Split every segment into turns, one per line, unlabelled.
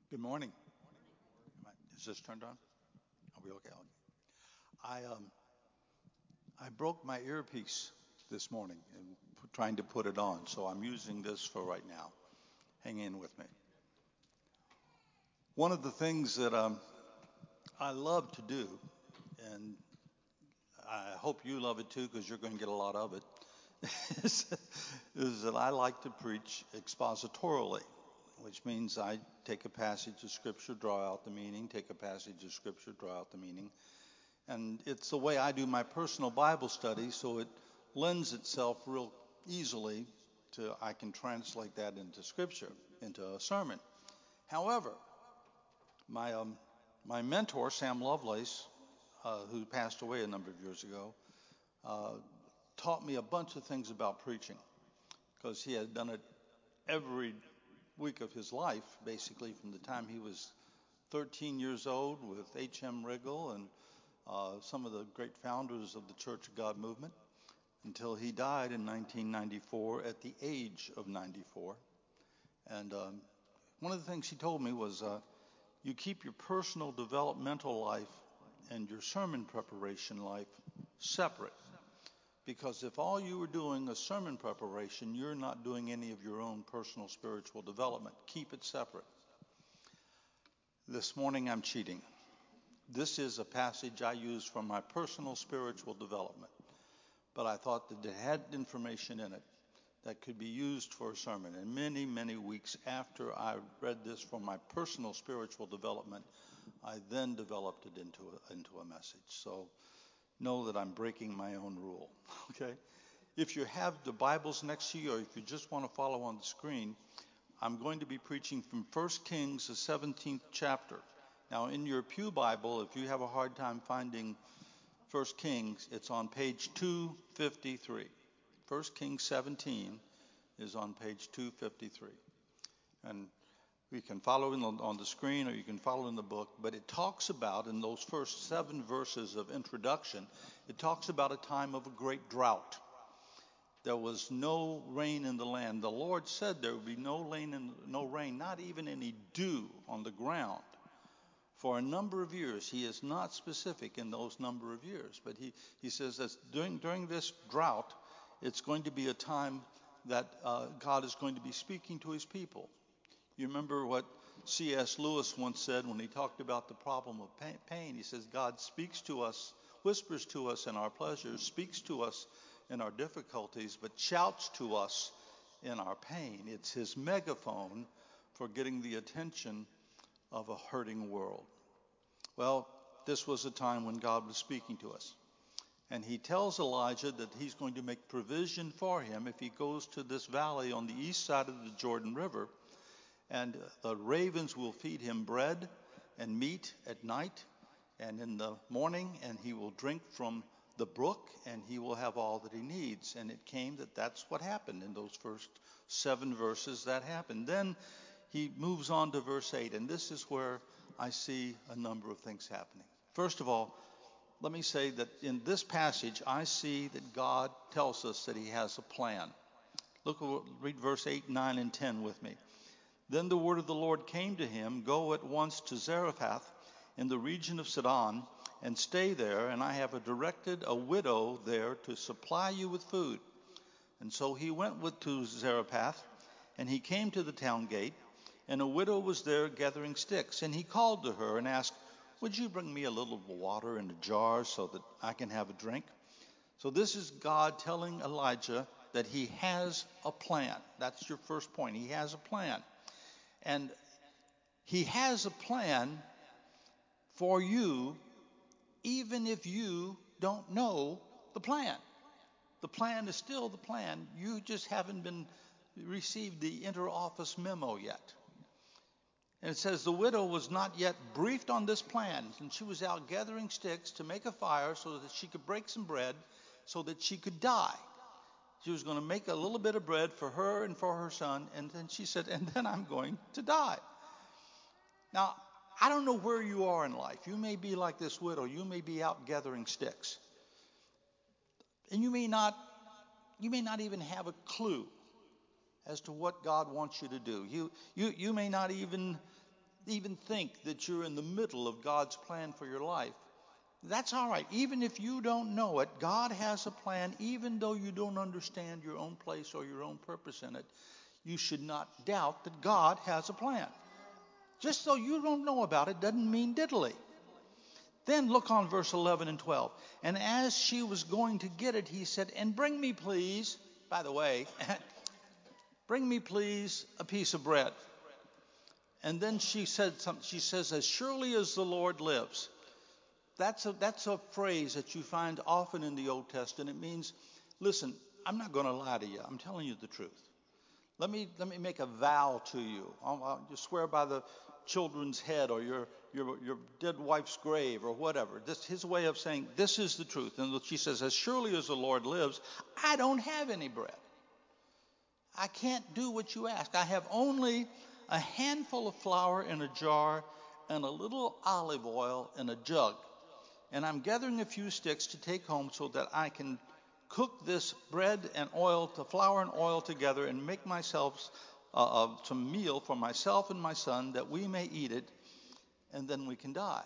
Good morning. Is this turned on? Are we okay? I broke my earpiece this morning and trying to put it on, so I'm using this for right now. Hang in with me. One of the things that I love to do, and I hope you love it too, because you're going to get a lot of it, is, is that I like to preach expositorily, which means I take a passage of Scripture, draw out the meaning, take a passage of Scripture, draw out the meaning. And it's the way I do my personal Bible study, so it lends itself real easily to I can translate that into Scripture, into a sermon. However, my my mentor, Sam Lovelace, who passed away a number of years ago, uh, taught me a bunch of things about preaching because he had done it every week of his life, basically from the time he was 13 years old with H.M. Riggle and some of the great founders of the Church of God movement until he died in 1994 at the age of 94. And one of the things he told me was you keep your personal developmental life and your sermon preparation life separate. Because if all you were doing is sermon preparation, you're not doing any of your own personal spiritual development. Keep it separate. This morning I'm cheating. This is a passage I use for my personal spiritual development, but I thought that it had information in it that could be used for a sermon. And many, many weeks after I read this for my personal spiritual development, I then developed it into a message. So know that I'm breaking my own rule, okay? If you have the Bibles next to you, or if you just want to follow on the screen, I'm going to be preaching from 1 Kings, the 17th chapter. Now, in your Pew Bible, if you have a hard time finding 1 Kings, it's on page 253. 1 Kings 17 is on page 253. And we can follow on the screen or you can follow in the book, but it talks about, in those first 7 verses of introduction, it talks about a time of a great drought. There was no rain in the land. The Lord said there would be no rain, not even any dew on the ground for a number of years. He is not specific in those number of years, but he says that during this drought, it's going to be a time that God is going to be speaking to his people. You remember what C.S. Lewis once said when he talked about the problem of pain. He says, God speaks to us, whispers to us in our pleasures, speaks to us in our difficulties, but shouts to us in our pain. It's his megaphone for getting the attention of a hurting world. Well, this was a time when God was speaking to us. And he tells Elijah that he's going to make provision for him if he goes to this valley on the east side of the Jordan River. And the ravens will feed him bread and meat at night and in the morning, and he will drink from the brook, and he will have all that he needs. And it came that that's what happened in those first 7 verses. That happened. Then he moves on to verse 8, and this is where I see a number of things happening. First of all, let me say that in this passage, I see that God tells us that he has a plan. Read verse 8, 9, and 10 with me. Then the word of the Lord came to him, go at once to Zarephath in the region of Sidon, and stay there, and I have directed a widow there to supply you with food. And so he went to Zarephath, and he came to the town gate, and a widow was there gathering sticks. And he called to her and asked, would you bring me a little water in a jar so that I can have a drink? So this is God telling Elijah that he has a plan. That's your first point. He has a plan. And he has a plan for you even if you don't know the plan. The plan is still the plan. You just haven't received the inter-office memo yet. And it says the widow was not yet briefed on this plan, and she was out gathering sticks to make a fire so that she could break some bread so that she could die. She was going to make a little bit of bread for her and for her son, and then she said, and then I'm going to die. Now, I don't know where you are in life. You may be like this widow. You may be out gathering sticks. And you may not even have a clue as to what God wants you to do. You may not even even think that you're in the middle of God's plan for your life, that's all right. Even if you don't know it, God has a plan. Even though you don't understand your own place or your own purpose in it, you should not doubt that God has a plan. Just so you don't know about it doesn't mean diddly. Then look on verse 11 and 12. And as she was going to get it, he said, and bring me please, by the way, bring me please a piece of bread. And then she said something. She says, as surely as the Lord lives. That's a phrase that you find often in the Old Testament. It means, listen, I'm not going to lie to you. I'm telling you the truth. Let me make a vow to you. I'll just swear by the children's head or your dead wife's grave or whatever. This his way of saying this is the truth. And she says, as surely as the Lord lives, I don't have any bread. I can't do what you ask. I have only a handful of flour in a jar and a little olive oil in a jug. And I'm gathering a few sticks to take home so that I can cook this bread and oil, the flour and oil together, and make myself some meal for myself and my son that we may eat it, and then we can die.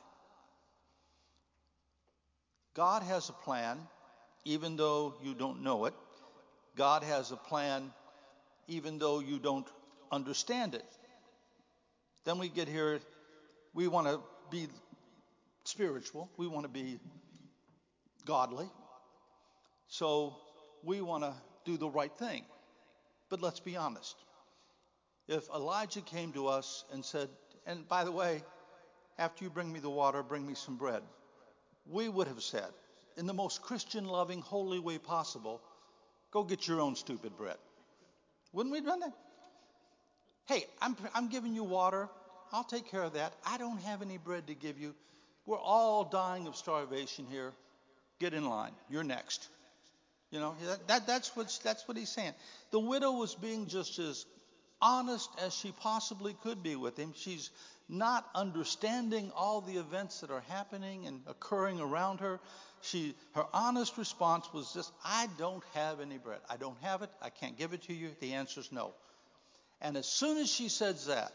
God has a plan, even though you don't know it. God has a plan, even though you don't understand it. Then we get here, we want to be spiritual, we want to be godly, so we want to do the right thing. But let's be honest. If Elijah came to us and said, and by the way, after you bring me the water, bring me some bread, we would have said, in the most Christian-loving, holy way possible, go get your own stupid bread. Wouldn't we have done that? Hey, I'm giving you water. I'll take care of that. I don't have any bread to give you. We're all dying of starvation here. Get in line. You're next. You know, that's what he's saying. The widow was being just as honest as she possibly could be with him. She's not understanding all the events that are happening and occurring around her. Her honest response was just, I don't have any bread. I don't have it. I can't give it to you. The answer is no. And as soon as she says that,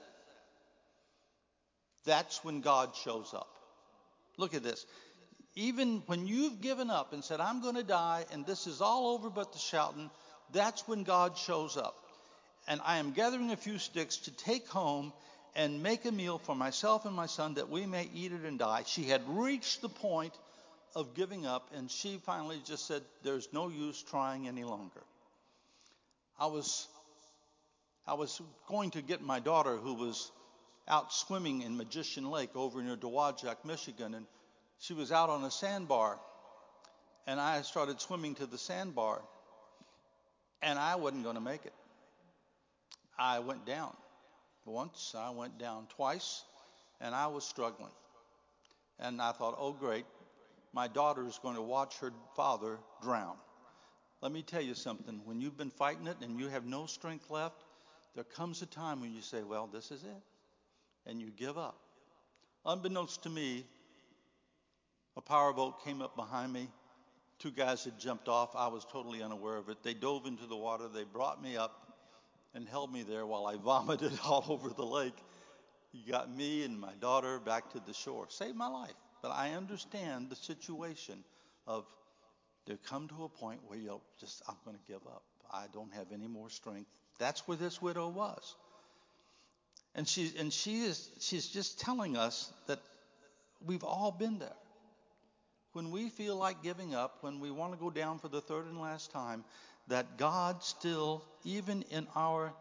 that's when God shows up. Look at this. Even when you've given up and said, I'm going to die, and this is all over but the shouting, that's when God shows up. And I am gathering a few sticks to take home and make a meal for myself and my son that we may eat it and die. She had reached the point of giving up, and she finally just said, there's no use trying any longer. I was going to get my daughter, who was out swimming in Magician Lake over near Dowagiac, Michigan, and she was out on a sandbar, and I started swimming to the sandbar, and I wasn't going to make it. I went down once, I went down twice, and I was struggling. And I thought, oh great, my daughter is going to watch her father drown. Let me tell you something, when you've been fighting it and you have no strength left, there comes a time when you say, well, this is it, and you give up. Unbeknownst to me, a powerboat came up behind me. Two guys had jumped off. I was totally unaware of it. They dove into the water. They brought me up and held me there while I vomited all over the lake. He got me and my daughter back to the shore. Saved my life. But I understand the situation of there come to a point where you'll just, I'm going to give up. I don't have any more strength. That's where this widow was. And she's just telling us that we've all been there. When we feel like giving up, when we want to go down for the third and last time, that God still, even in our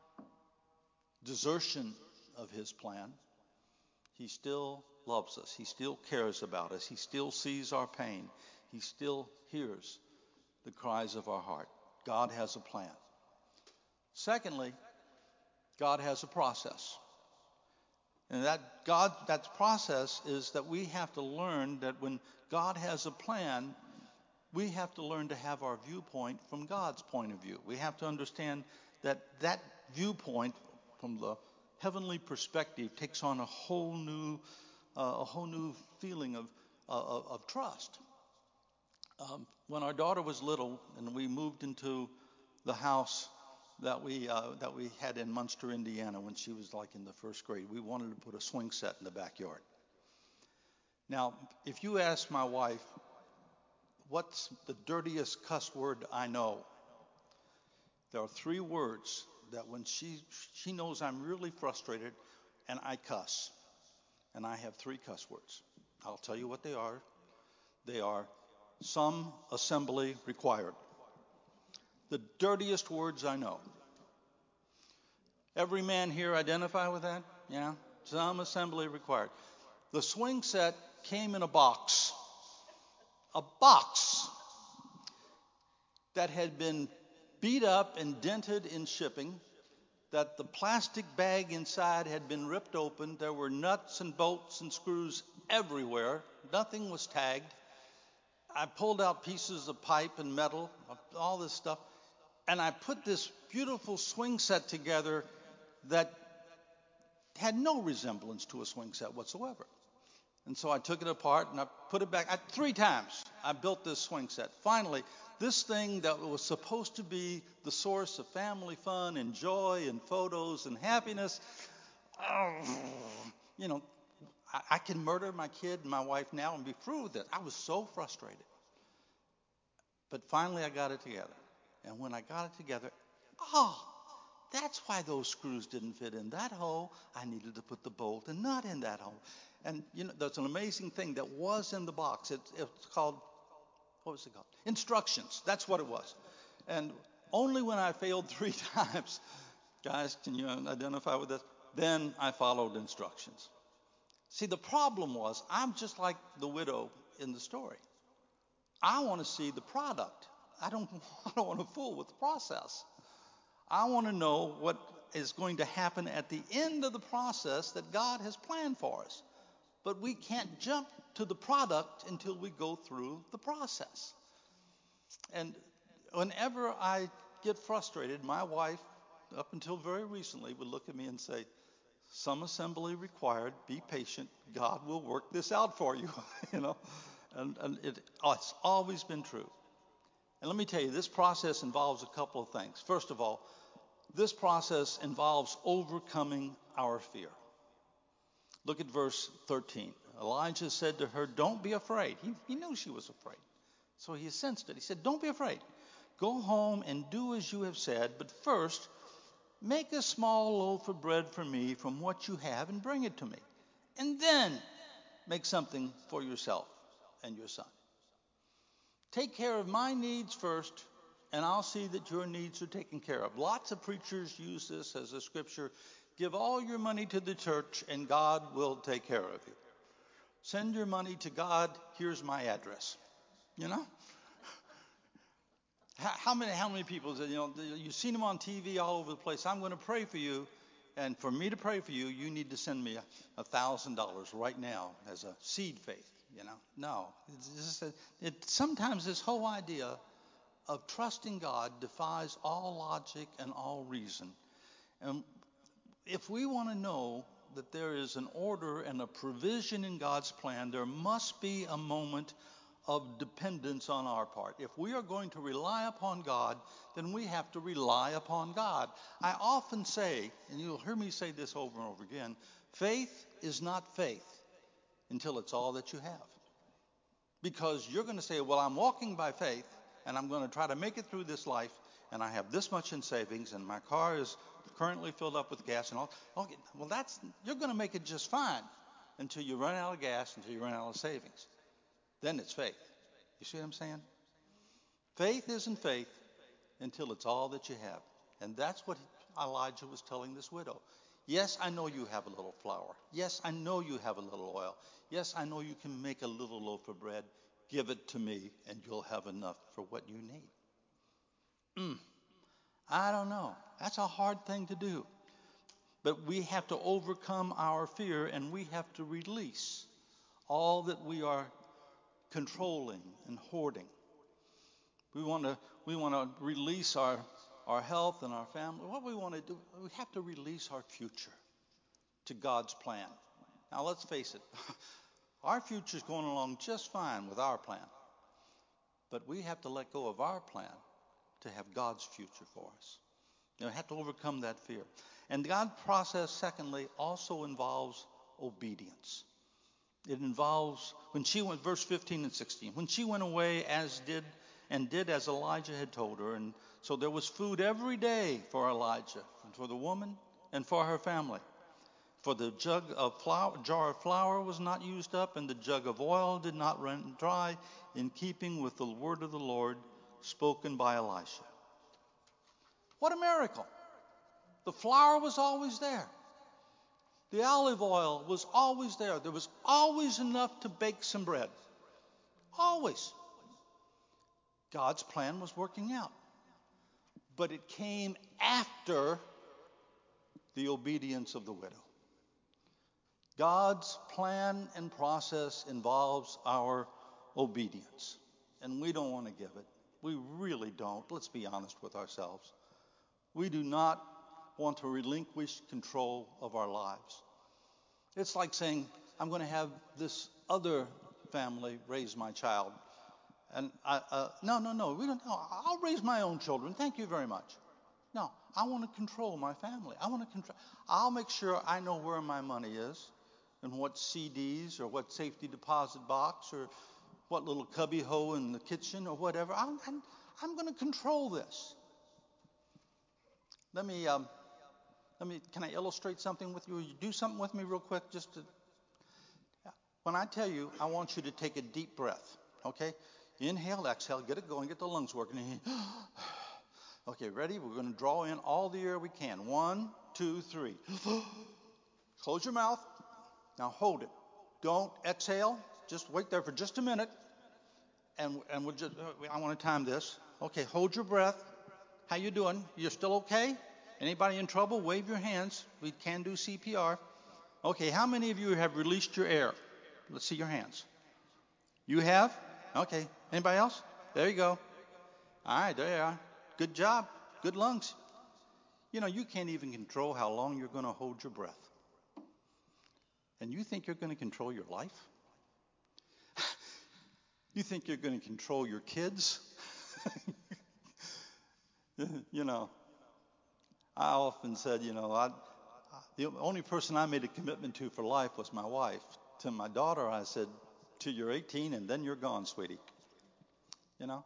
desertion of his plan, he still loves us. He still cares about us. He still sees our pain. He still hears the cries of our heart. God has a plan. Secondly, God has a process. And that process is that we have to learn that when God has a plan, we have to learn to have our viewpoint from God's point of view. We have to understand that viewpoint from the heavenly perspective takes on a whole new feeling of trust. When our daughter was little and we moved into the house that we had in Munster, Indiana, when she was like in the first grade. We wanted to put a swing set in the backyard. Now, if you ask my wife, what's the dirtiest cuss word I know? There are 3 words that when she knows I'm really frustrated and I cuss. And I have 3 cuss words. I'll tell you what they are. They are some assembly required. The dirtiest words I know. Every man here identify with that? Yeah? Some assembly required. The swing set came in a box. A box that had been beat up and dented in shipping, that the plastic bag inside had been ripped open. There were nuts and bolts and screws everywhere. Nothing was tagged. I pulled out pieces of pipe and metal, all this stuff, and I put this beautiful swing set together that had no resemblance to a swing set whatsoever. And so I took it apart and I put it back. 3 times I built this swing set. Finally, this thing that was supposed to be the source of family fun and joy and photos and happiness, I can murder my kid and my wife now and be through with it. I was so frustrated. But finally I got it together. And when I got it together, that's why those screws didn't fit in that hole. I needed to put the bolt and nut in that hole. And there's an amazing thing that was in the box. It's called, what was it called? Instructions. That's what it was. And only when I failed 3 times, guys, can you identify with this? Then I followed instructions. See, the problem was, I'm just like the widow in the story. I want to see the product. I don't want to fool with the process. I want to know what is going to happen at the end of the process that God has planned for us. But we can't jump to the product until we go through the process. And whenever I get frustrated, my wife, up until very recently, would look at me and say, some assembly required, be patient, God will work this out for you, And it's always been true. And let me tell you, this process involves a couple of things. First of all, this process involves overcoming our fear. Look at verse 13. Elijah said to her, don't be afraid. He knew she was afraid. So he sensed it. He said, don't be afraid. Go home and do as you have said, but first make a small loaf of bread for me from what you have and bring it to me. And then make something for yourself and your son. Take care of my needs first, and I'll see that your needs are taken care of. Lots of preachers use this as a scripture. Give all your money to the church, and God will take care of you. Send your money to God. Here's my address. How many people say, you've seen them on TV all over the place. I'm going to pray for you, and for me to pray for you, you need to send me $1,000 right now as a seed faith. No. Sometimes this whole idea of trusting God defies all logic and all reason. And if we want to know that there is an order and a provision in God's plan, there must be a moment of dependence on our part. If we are going to rely upon God, then we have to rely upon God. I often say, and you'll hear me say this over and over again, faith is not faith until it's all that you have. Because you're going to say, well, I'm walking by faith, and I'm going to try to make it through this life, and I have this much in savings, and my car is currently filled up with gas and all. Okay, well, you're going to make it just fine until you run out of gas, until you run out of savings. Then it's faith. You see what I'm saying? Faith isn't faith until it's all that you have. And that's what Elijah was telling this widow. Yes, I know you have a little flour. Yes, I know you have a little oil. Yes, I know you can make a little loaf of bread. Give it to me, and you'll have enough for what you need. I don't know. That's a hard thing to do. But we have to overcome our fear, and we have to release all that we are controlling and hoarding. We want to release our health and our family. What we want to do, we have to release our future to God's plan. Now let's face it, our future is going along just fine with our plan. But we have to let go of our plan to have God's future for us. You have to overcome that fear. And God's process, secondly, also involves obedience. It involves, when she went, verse 15 and 16, when she went away did as Elijah had told her. And so there was food every day for Elijah, and for the woman, and for her family. For the jar of flour was not used up, and the jug of oil did not run dry, in keeping with the word of the Lord spoken by Elisha. What a miracle! The flour was always there. The olive oil was always there. There was always enough to bake some bread. Always. God's plan was working out. But it came after the obedience of the widow. God's plan and process involves our obedience. And we don't want to give it. We really don't. Let's be honest with ourselves. We do not want to relinquish control of our lives. It's like saying, I'm going to have this other family raise my child. And no, we don't. No, I'll raise my own children. Thank you very much. No, I want to control my family. I'll make sure I know where my money is, and what CDs or what safety deposit box or what little cubby hole in the kitchen or whatever. I'm going to control this. Can I illustrate something with you? Will you do something with me real quick? When I tell you, I want you to take a deep breath, okay? Inhale, exhale, get it going, get the lungs working. Okay, ready? We're going to draw in all the air we can. 1, 2, 3. Close your mouth. Now hold it. Don't exhale. Just wait there for just a minute. And we'll just, I want to time this. Okay, hold your breath. How you doing? You're still okay? Anybody in trouble? Wave your hands. We can do CPR. Okay, how many of you have released your air? Let's see your hands. You have? Okay. Anybody else? There you go. All right, there you are. Good job. Good lungs. You know, you can't even control how long you're going to hold your breath. And you think you're going to control your life? You think you're going to control your kids? You know, I often said, the only person I made a commitment to for life was my wife. To my daughter, I said, till you're 18 and then you're gone, sweetie. You know?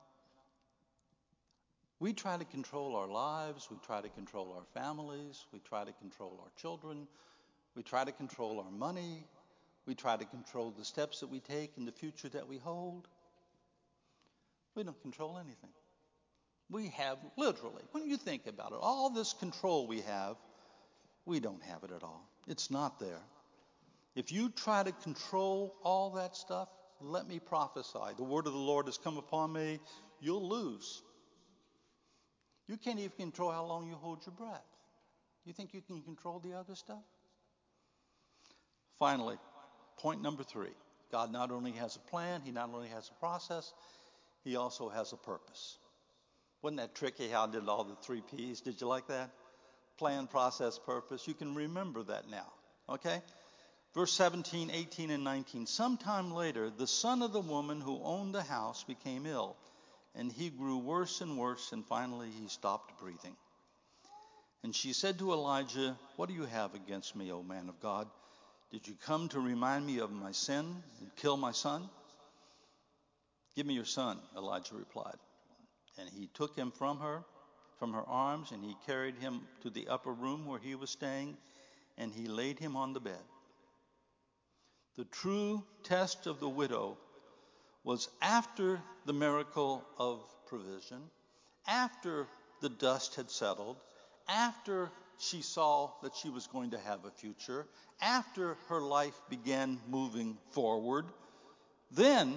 We try to control our lives. We try to control our families. We try to control our children. We try to control our money. We try to control the steps that we take in the future that we hold. We don't control anything. We have literally, when you think about it, all this control we have, we don't have it at all. It's not there. If you try to control all that stuff, let me prophesy. The word of the Lord has come upon me. You'll lose. You can't even control how long you hold your breath. You think you can control the other stuff? Finally, point number 3. God not only has a plan, he not only has a process, he also has a purpose. Wasn't that tricky how I did all the 3 P's? Did you like that? Plan, process, purpose. You can remember that now. Okay? Verse 17, 18, and 19. Sometime later, the son of the woman who owned the house became ill, and he grew worse and worse, and finally he stopped breathing. And she said to Elijah, "What do you have against me, O man of God? Did you come to remind me of my sin and kill my son?" "Give me your son," Elijah replied. And he took him from her arms, and he carried him to the upper room where he was staying, and he laid him on the bed. The true test of the widow was after the miracle of provision, after the dust had settled, after she saw that she was going to have a future, after her life began moving forward, then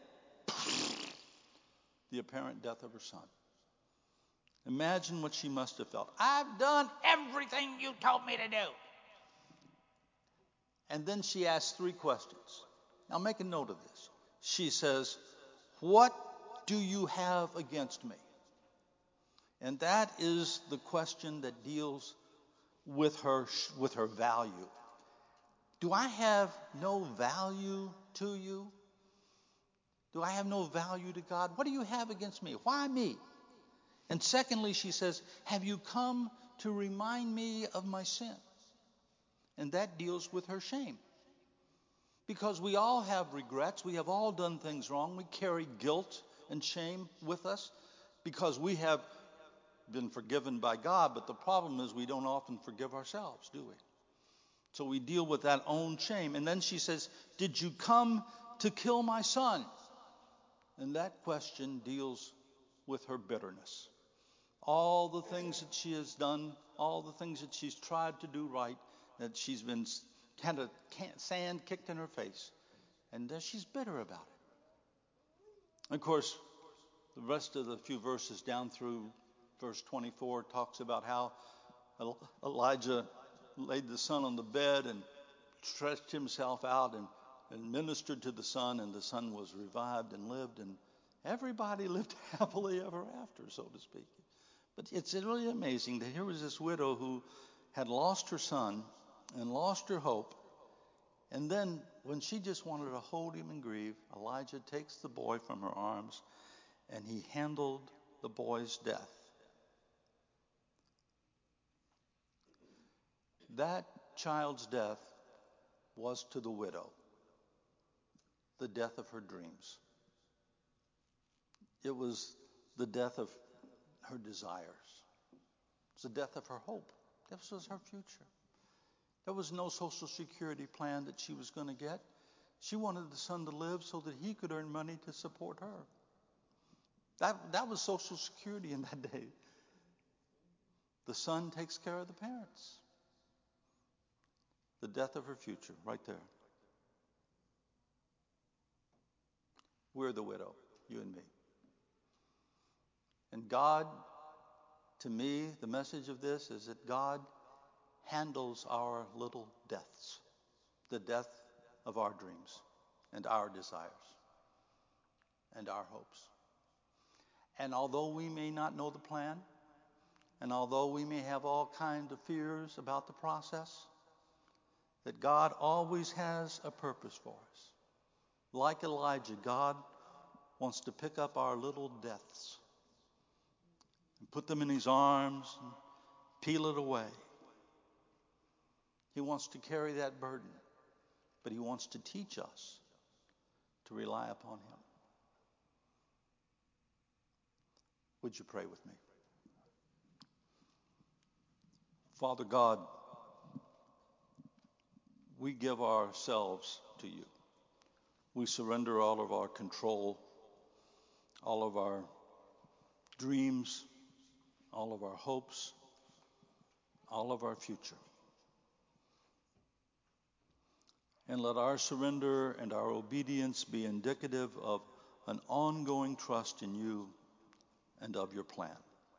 the apparent death of her son. Imagine what she must have felt. I've done everything you told me to do. And then she asked 3 questions. Now make a note of this. She says, "What do you have against me?" And that is the question that deals with her value. Do I have no value to you? Do I have no value to God? What do you have against me? Why me? And secondly, she says, have you come to remind me of my sin. And that deals with her shame. Because we all have regrets. We have all done things wrong. We carry guilt and shame with us because we have been forgiven by God. But the problem is we don't often forgive ourselves, do we? So we deal with that own shame. And then she says, did you come to kill my son? And that question deals with her bitterness. All the things that she has done, all the things that she's tried to do right, that she's been kind of sand kicked in her face. And she's bitter about it. Of course, the rest of the few verses down through verse 24 talks about how Elijah laid the son on the bed and stretched himself out and ministered to the son, and the son was revived and lived, and everybody lived happily ever after, so to speak. But it's really amazing that here was this widow who had lost her son and lost her hope, and then when she just wanted to hold him and grieve, Elijah takes the boy from her arms and he handled the boy's death. That child's death was to the widow the death of her dreams. It was the death of her desires. It was the death of her hope. This was her future. There was no Social Security plan that she was going to get. She wanted the son to live so that he could earn money to support her. That was Social Security in that day. The son takes care of the parents. The death of her future, right there. We're the widow, you and me. And God, to me, the message of this is that God handles our little deaths, the death of our dreams and our desires and our hopes. And although we may not know the plan, and although we may have all kinds of fears about the process, that God always has a purpose for us. Like Elijah, God wants to pick up our little deaths and put them in his arms and peel it away. He wants to carry that burden, but he wants to teach us to rely upon him. Would you pray with me? Father God, we give ourselves to you. We surrender all of our control, all of our dreams, all of our hopes, all of our future. And let our surrender and our obedience be indicative of an ongoing trust in you and of your plan.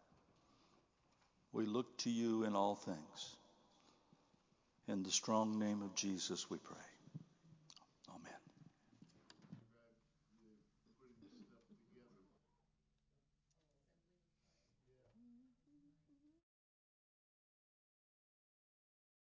We look to you in all things. In the strong name of Jesus we pray.